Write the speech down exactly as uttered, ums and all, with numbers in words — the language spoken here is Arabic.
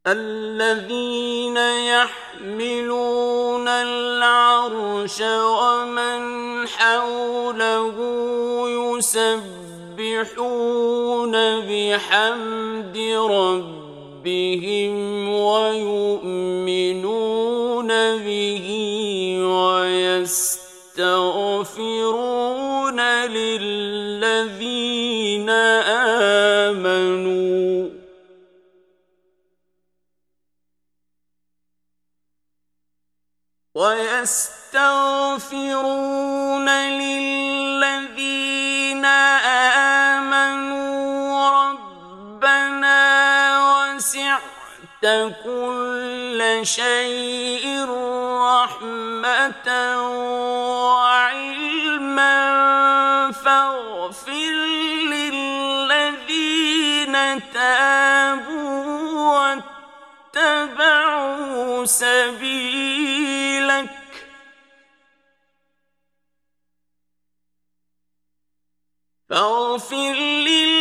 الذين يحملون العرش ومن حوله يسبحون بحمد ربهم ويؤمنون به ويستغفرون للذين آمنوا ويستغفرون للذين آمنوا ربنا وسعت كل شيء رحمة وعلما فاغفر للذين تابوا واتبعوا سبيلك فاغفر للذين